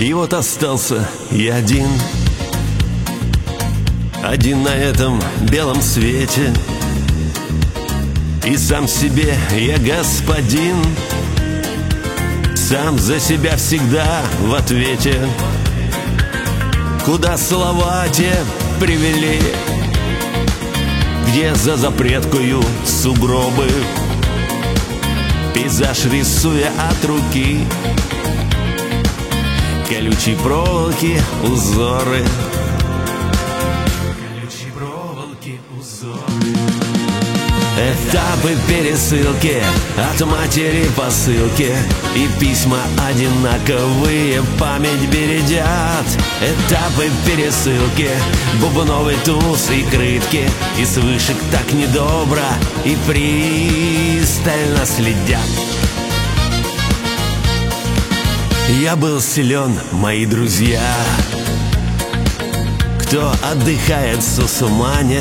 И вот остался я один, один на этом белом свете. И сам себе я господин, сам за себя всегда в ответе. Куда слова те привели, где за запреткою сугробы, пейзаж рисуя от руки, колючей проволоки узоры, колючей проволоки узоры. Этапы пересылки от матери посылки, и письма одинаковые память бередят. Этапы пересылки, бубновый туз и крытки, и с вышек так недобро и пристально следят. Я был силен, мои друзья, кто отдыхает в Сусумане,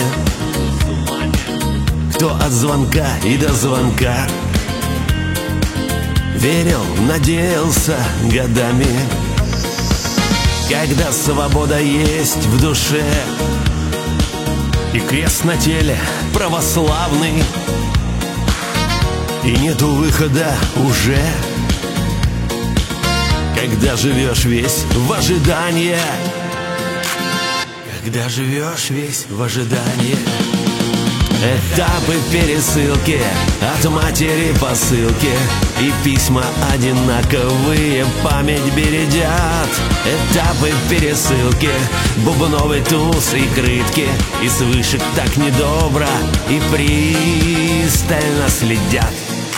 кто от звонка и до звонка верил, надеялся годами. Когда свобода есть в душе и крест на теле православный, и нету выхода уже, когда живешь весь в ожидании, когда живешь весь в ожидании. Этапы пересылки от матери посылки, и письма одинаковые память бередят. Этапы пересылки, бубновый туз и крытки, и с вышек так недобро и пристально следят.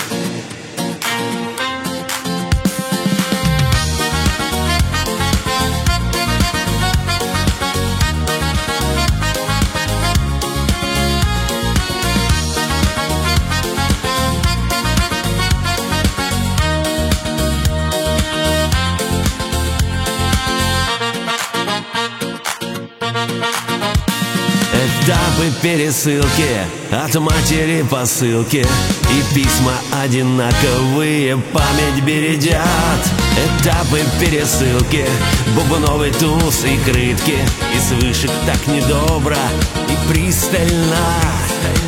Этапы пересылки от матери посылки, и письма одинаковые память бередят. Этапы пересылки, бубновый туз и крытки, и с вышек так недобро и пристально